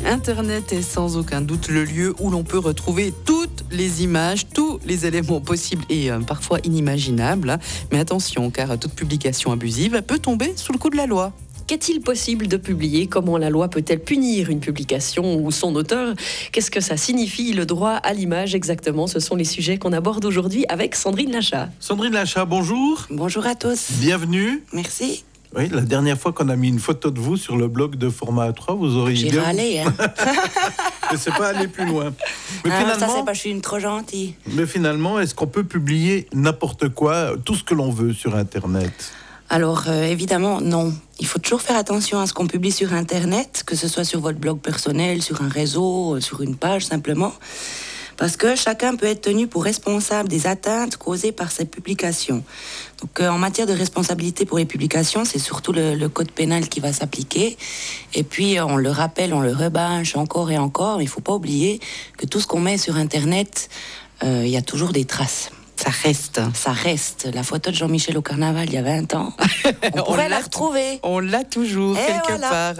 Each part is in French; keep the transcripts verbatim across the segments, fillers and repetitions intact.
Internet est sans aucun doute le lieu où l'on peut retrouver toutes les images, tous les éléments possibles et euh, parfois inimaginables. Mais attention, car toute publication abusive peut tomber sous le coup de la loi. Qu'est-il possible de publier ? Comment la loi peut-elle punir une publication ou son auteur ? Qu'est-ce que ça signifie, le droit à l'image exactement ? Ce sont les sujets qu'on aborde aujourd'hui avec Sandrine Lachat. Sandrine Lachat, bonjour. Bonjour à tous. Bienvenue. Merci. Oui, la dernière fois qu'on a mis une photo de vous sur le blog de Format A trois, vous auriez J'ai bien... râlé, hein. Mais c'est pas aller plus loin. Mais ah, finalement, ça c'est pas, je suis une trop gentille. Mais finalement, est-ce qu'on peut publier n'importe quoi, tout ce que l'on veut sur Internet ? Alors, euh, évidemment, non. Il faut toujours faire attention à ce qu'on publie sur Internet, que ce soit sur votre blog personnel, sur un réseau, sur une page simplement. Parce que chacun peut être tenu pour responsable des atteintes causées par ces publications. Donc, euh, en matière de responsabilité pour les publications, c'est surtout le, le code pénal qui va s'appliquer. Et puis, on le rappelle, on le rebâche encore et encore. Mais il ne faut pas oublier que tout ce qu'on met sur Internet, euh, il y a toujours des traces. Ça reste. Ça reste. La photo de Jean-Michel au carnaval, il y a vingt ans, on pourrait on la retrouver. On l'a toujours, et quelque voilà. part.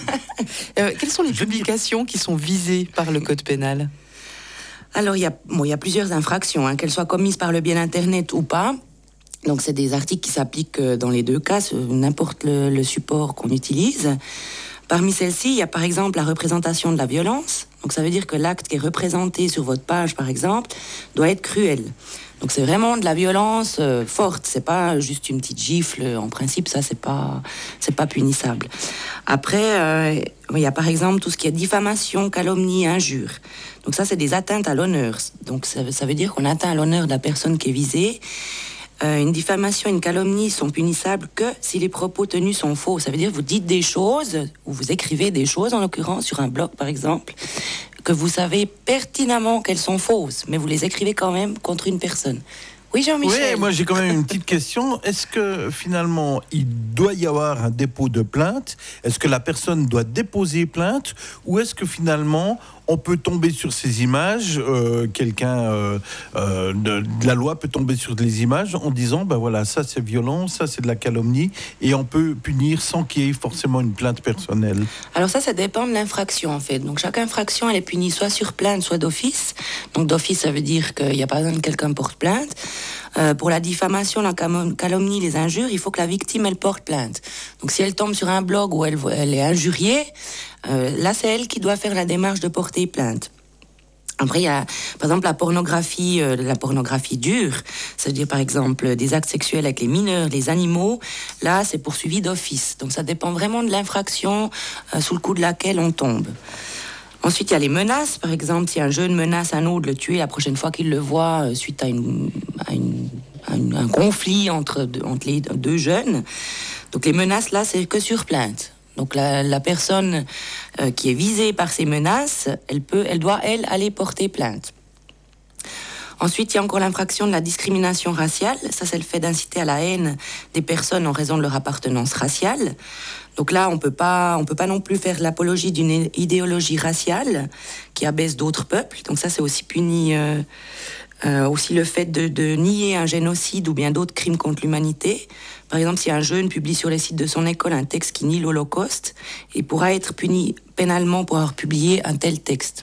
euh, quelles sont les publications qui sont visées par le code pénal ? Alors, il y a, bon, il y a plusieurs infractions, hein, qu'elles soient commises par le biais d'Internet ou pas. Donc, c'est des articles qui s'appliquent dans les deux cas, n'importe le, le support qu'on utilise. Parmi celles-ci, il y a par exemple la représentation de la violence. Donc, ça veut dire que l'acte qui est représenté sur votre page, par exemple, doit être cruel. Donc, c'est vraiment de la violence euh, forte. C'est pas juste une petite gifle. En principe, ça, c'est pas, c'est pas punissable. Après, euh, il y a par exemple tout ce qui est diffamation, calomnie, injure. Donc, ça, c'est des atteintes à l'honneur. Donc, ça, ça veut dire qu'on atteint à l'honneur de la personne qui est visée. Euh, une diffamation et une calomnie sont punissables que si les propos tenus sont faux. Ça veut dire que vous dites des choses, ou vous écrivez des choses, en l'occurrence, sur un blog, par exemple, que vous savez pertinemment qu'elles sont fausses, mais vous les écrivez quand même contre une personne. Oui, Jean-Michel. Oui, moi j'ai quand même une petite question. Est-ce que finalement il doit y avoir un dépôt de plainte ? Est-ce que la personne doit déposer plainte ? Ou est-ce que finalement on peut tomber sur ces images, euh, quelqu'un euh, euh, de, de la loi peut tomber sur les images en disant ben voilà, ça c'est violent, ça c'est de la calomnie, et on peut punir sans qu'il y ait forcément une plainte personnelle. Alors ça, ça dépend de l'infraction en fait. Donc chaque infraction elle est punie soit sur plainte, soit d'office. Donc d'office ça veut dire qu'il n'y a pas besoin que quelqu'un porte plainte. Euh, pour la diffamation, la calomnie, les injures, il faut que la victime elle porte plainte. Donc si elle tombe sur un blog où elle, elle est injuriée, euh, là c'est elle qui doit faire la démarche de porter plainte. Après, il y a, par exemple, la pornographie, euh, la pornographie dure, c'est-à-dire, par exemple, des actes sexuels avec les mineurs, les animaux. Là, c'est poursuivi d'office. Donc, ça dépend vraiment de l'infraction euh, sous le coup de laquelle on tombe. Ensuite, il y a les menaces. Par exemple, si un jeune menace un autre de le tuer la prochaine fois qu'il le voit euh, suite à, une, à, une, à une, un conflit entre, entre les deux jeunes. Donc, les menaces, là, c'est que sur plainte. Donc la, la personne euh, qui est visée par ces menaces, elle, peut, elle doit, elle, aller porter plainte. Ensuite, il y a encore l'infraction de la discrimination raciale. Ça, c'est le fait d'inciter à la haine des personnes en raison de leur appartenance raciale. Donc là, on peut pas, on peut pas non plus faire l'apologie d'une idéologie raciale qui abaisse d'autres peuples. Donc ça, c'est aussi puni... Euh, Euh, aussi le fait de, de nier un génocide ou bien d'autres crimes contre l'humanité. Par exemple, si un jeune publie sur les sites de son école un texte qui nie l'Holocauste, il pourra être puni pénalement pour avoir publié un tel texte.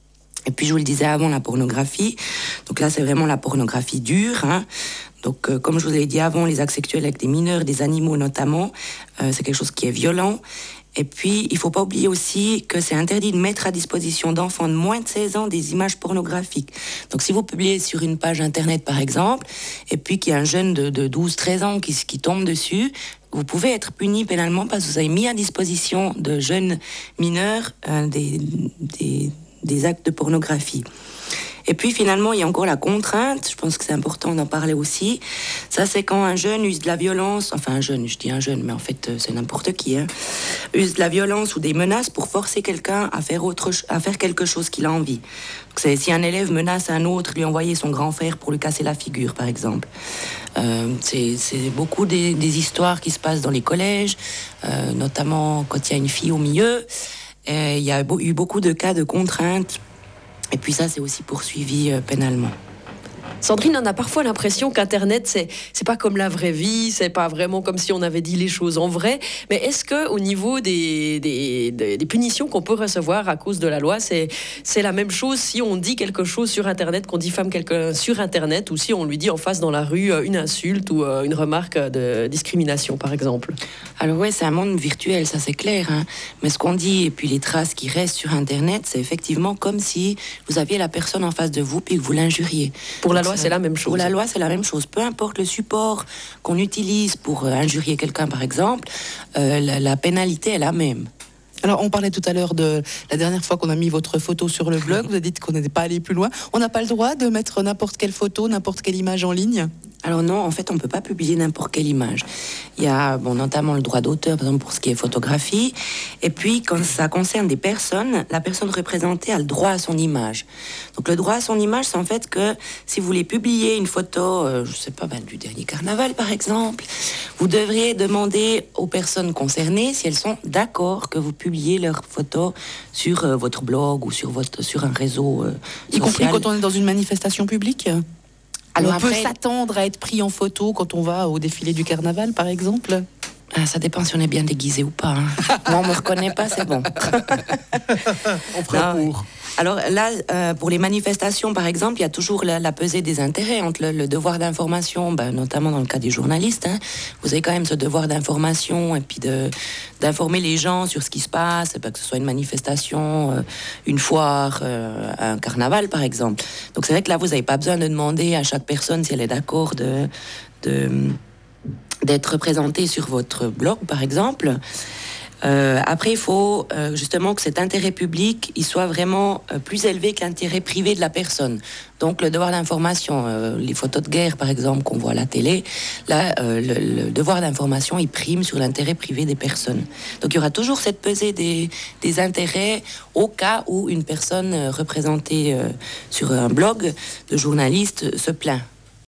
Et puis, je vous le disais avant, la pornographie. Donc là, c'est vraiment la pornographie dure, hein. Donc, euh, comme je vous l'ai dit avant, les actes sexuels avec des mineurs, des animaux notamment, euh, c'est quelque chose qui est violent. Et puis, il ne faut pas oublier aussi que c'est interdit de mettre à disposition d'enfants de moins de seize ans des images pornographiques. Donc, si vous publiez sur une page Internet, par exemple, et puis qu'il y a un jeune de, de douze treize ans qui, qui tombe dessus, vous pouvez être puni pénalement parce que vous avez mis à disposition de jeunes mineurs euh, des, des, des actes de pornographie. Et puis finalement, il y a encore la contrainte, je pense que c'est important d'en parler aussi. Ça, c'est quand un jeune use de la violence, enfin un jeune, je dis un jeune, mais en fait, c'est n'importe qui, hein, use de la violence ou des menaces pour forcer quelqu'un à faire, autre, à faire quelque chose qu'il a envie. Donc, c'est, si un élève menace un autre, lui envoyer son grand frère pour lui casser la figure, par exemple. Euh, c'est, c'est beaucoup des, des histoires qui se passent dans les collèges, euh, notamment quand il y a une fille au milieu. Et il y a eu beaucoup de cas de contraintes. Et puis ça, c'est aussi poursuivi euh, pénalement. Sandrine, on a parfois l'impression qu'Internet, c'est, c'est pas comme la vraie vie, c'est pas vraiment comme si on avait dit les choses en vrai. Mais est-ce que au niveau des, des, des, des punitions qu'on peut recevoir à cause de la loi, c'est, c'est la même chose si on dit quelque chose sur Internet, qu'on diffame quelqu'un sur Internet, ou si on lui dit en face dans la rue une insulte ou une remarque de discrimination, par exemple? Alors ouais, c'est un monde virtuel, ça c'est clair. Hein. Mais ce qu'on dit et puis les traces qui restent sur Internet, c'est effectivement comme si vous aviez la personne en face de vous puis que vous l'injuriez. Pour la loi, c'est la même chose. Pour la loi, c'est la même chose. Peu importe le support qu'on utilise pour euh, injurier quelqu'un, par exemple, euh, la, la pénalité est la même. Alors, on parlait tout à l'heure de la dernière fois qu'on a mis votre photo sur le blog. Vous avez dit qu'on n'était pas allé plus loin. On n'a pas le droit de mettre n'importe quelle photo, n'importe quelle image en ligne? Alors non, en fait, on ne peut pas publier n'importe quelle image. Il y a bon, notamment le droit d'auteur, par exemple, pour ce qui est photographie. Et puis, quand ça concerne des personnes, la personne représentée a le droit à son image. Donc, le droit à son image, c'est en fait que si vous voulez publier une photo, euh, je ne sais pas, ben, du dernier carnaval, par exemple, vous devriez demander aux personnes concernées si elles sont d'accord que vous publiez leurs photos sur euh, votre blog ou sur, votre, sur un réseau euh, y compris quand on est dans une manifestation publique? Alors on après, peut s'attendre à être pris en photo quand on va au défilé du carnaval, par exemple? Ah, ça dépend si on est bien déguisé ou pas. Hein. Moi, on me reconnaît pas, c'est bon. On fera non, pour. Alors là, euh, pour les manifestations, par exemple, il y a toujours la, la pesée des intérêts entre le, le devoir d'information, ben, notamment dans le cas des journalistes. Hein. Vous avez quand même ce devoir d'information et puis de, d'informer les gens sur ce qui se passe, ben, que ce soit une manifestation, euh, une foire, euh, un carnaval, par exemple. Donc c'est vrai que là, vous n'avez pas besoin de demander à chaque personne si elle est d'accord de... de d'être représenté sur votre blog, par exemple. Euh, après, il faut euh, justement que cet intérêt public il soit vraiment euh, plus élevé que l'intérêt privé de la personne. Donc, le devoir d'information, euh, les photos de guerre, par exemple, qu'on voit à la télé, là, euh, le, le devoir d'information, il prime sur l'intérêt privé des personnes. Donc, il y aura toujours cette pesée des, des intérêts au cas où une personne représentée euh, sur un blog de journaliste se plaint.